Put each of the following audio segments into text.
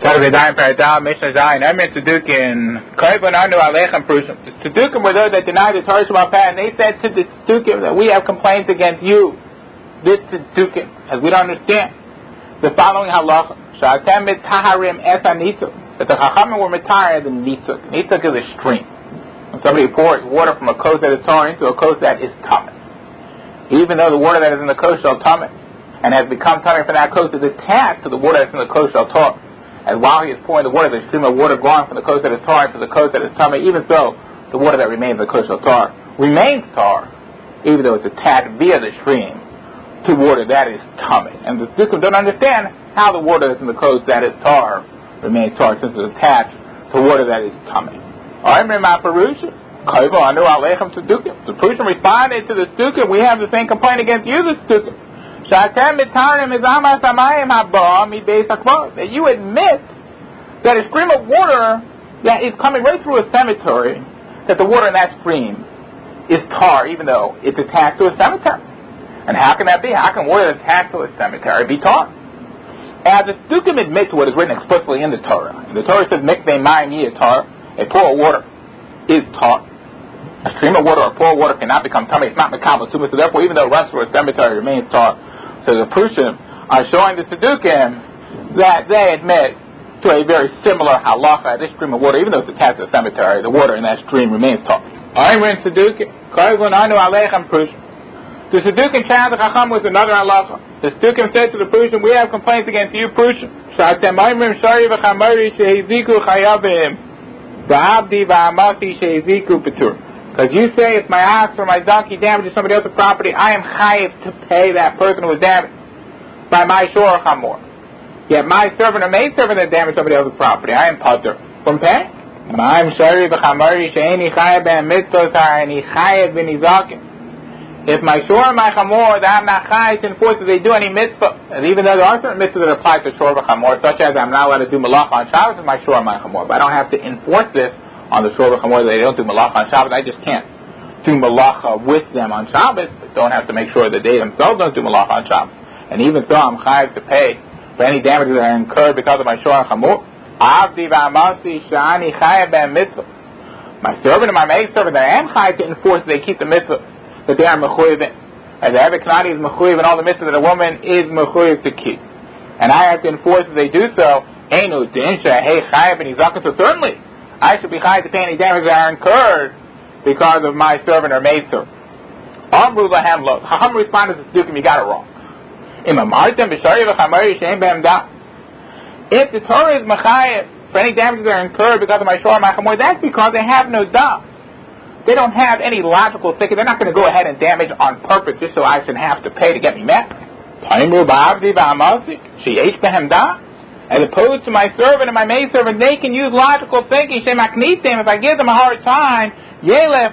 Saturday Dayan Paradal, Mishnah Zayin, Emir Tzedukim, Koivun Anu Alechem Prushim. The Tzedukim were those that denied the Torah Shabbat, and they said to the Tzedukim that we have complaints against you, this Tzedukim, as we don't understand the following halacha. Sha'atem mitaharim es hanitzuk, that the Chachamim were mitaharim the nitzuk. Nitzuk is a stream. When somebody pours water from a kos that is torn into a kos that is tummy, even though the water that is in the kos shall tummy, and has become tummy from that kos is attached to the water that's in the kos shall tor. And while he is pouring the water, there's a stream of water going from the kos that is tar to the kos that is tummy. Even so, the water that remains in the kos shall tar remains tar, even though it's attached via the stream to water that is tummy. And the Tzedukim don't understand how the water that's in the kos that is tar remains tar, since it's attached to water that is tummy. The Prushim responded to the Tzedukim, we have the same complaint against you, the Tzedukim. That you admit that a stream of water that is coming right through a cemetery, that the water in that stream is tar, even though it's attached to a cemetery. And how can that be? How can water attached to a cemetery be tar? As the Tzedukim admit to what is written explicitly in the Torah. And the Torah says, Mikveh Mayim Yeh tar, a pool of water is tar. A stream of water or a pool of water cannot become tummy. It's not mekabel tumah, so therefore even though it runs through a cemetery, it remains tar. So the Prushim are showing the Tzedukim that they admit to a very similar halacha. This stream of water, even though it's attached to a cemetery, the water in that stream remains tar. I'm in Tzedukim. The Tzedukim challenged the Chacham with another halacha. The Tzedukim said to the Prushim, we have complaints against you, Prushim. Because you say it's my ox or my donkey damages somebody else's property, I am chayiv to pay that person who was damaged by my shor chamor. Yet my servant or maidservant that damaged somebody else's property, I am patur from paying. If my shor and my chamor that I'm not chayiv to enforce that they do any mitzvah, and even though there are certain mitzvahs that apply to shor and chamor, such as I'm not allowed to do malacha on Shabbos with my shor and my chamor, but I don't have to enforce this on the shor v'chamor. They don't do malacha on Shabbos. I just can't do malacha with them on Shabbos, but don't have to make sure that they themselves don't do malacha on Shabbos. And even so, I'm chayiv to pay for any damages that are incurred because of my shor v'chamor. Avdi v'amasi shani chayiv ben mitzvah. My servant and my maidservant that I am chayiv to enforce that they keep the mitzvah that they are mechuyev in. As every kanani is mechuyev in all the mitzvahs that a woman is mechuyev to keep, and I have to enforce that they do so. Einu dinsha hey chayiv ben izakin. So certainly I should be chayiv to pay any damages that are incurred because of my servant or maidservant. Amru lahem lo. Chacham responded to Tzedukim, you got it wrong. If the Torah is mechayiv for any damages that are incurred because of my shor and my chamor, that's because they have no das. They don't have any logical thinking. They're not going to go ahead and damage on purpose just so I should have to pay to get me mad. As opposed to my servant and my maidservant, they can use logical thinking. If I give them a hard time, they'll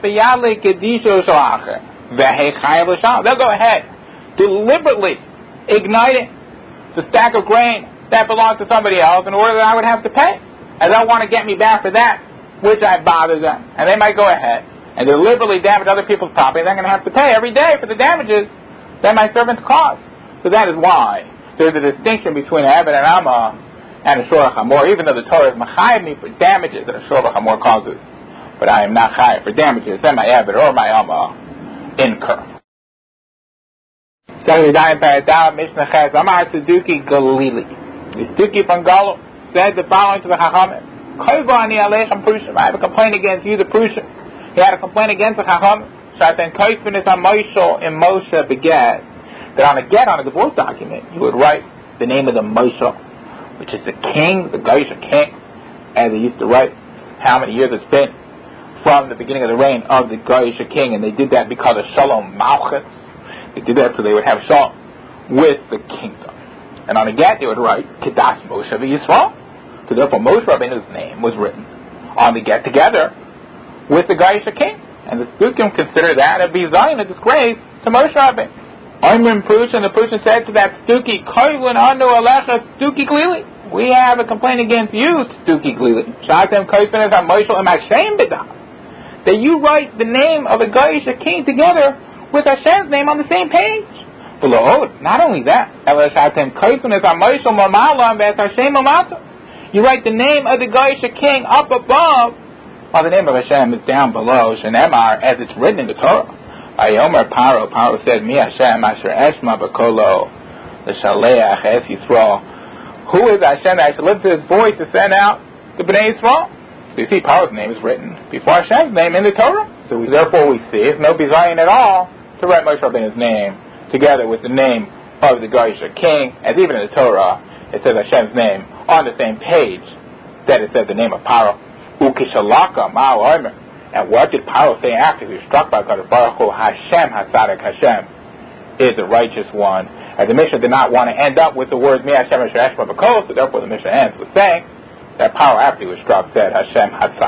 go ahead, deliberately igniting the stack of grain that belongs to somebody else in order that I would have to pay. As I want to get me back for that which I bothered them. And they might go ahead and deliberately damage other people's property. They're going to have to pay every day for the damages that my servants caused. So that is why there's a distinction between an Eved and Amma and a Shor HaChamor, even though the Torah is mechayiv me for damages that a Shor HaChamor causes. But I am not chayiv for damages that my Eved or my Amma incur. The Tzeduki from Galo said the following to the Chachamim. I have a complaint against you, the Prushim. He had a complaint against the Chachamim. That on a get, on a divorce document, you would write the name of the Moshe, which is the king, the Geisha king, as they used to write how many years it's been from the beginning of the reign of the Geisha king, and they did that because of Shalom Malchus. They did that so they would have shalom with the kingdom. And on a get, they would write Kedash Moshe v'Yisrael. So therefore, Moshe Rabbeinu's name was written on the get together with the Geisha king, and the Tzedukim consider that a bizayin, a disgrace to Moshe Rabbeinu. Imrim Prush, and the Prush said to that Tzeduki, Koilin anu alecha Tzeduki Glili. We have a complaint against you, Tzeduki Glili. Shatem Koilin es ha-Moshe em Hashem b'dah. That you write the name of the Geisha king together with Hashem's name on the same page. Not only that, You write the name of the Goyish king up above, while the name of Hashem is down below, Shenemar, as it's written in the Torah. Ayomer Paro said, Mi Hashem asher eshma b'kolo l'shaleach es Yisrael. Who is Hashem that I should lift his voice to send out the Bnei Yisrael? So you see, Paro's name is written before Hashem's name in the Torah. So therefore we see it's no bizayin at all to write Moshe Rabbeinu's name together with the name of the Goyish king, as even in the Torah it says Hashem's name on the same page that it says the name of Paro. Ukishalaka ma'al omer. And what did Paro say after he was struck by God? Baruch Hu Hashem Hasadik. Hashem is the righteous one. As the Mishnah did not want to end up with the words Mi Hashem Asher Eshma B'Kol, so therefore the Mishnah ends with saying that Paro, after he was struck, said Hashem Hasadik.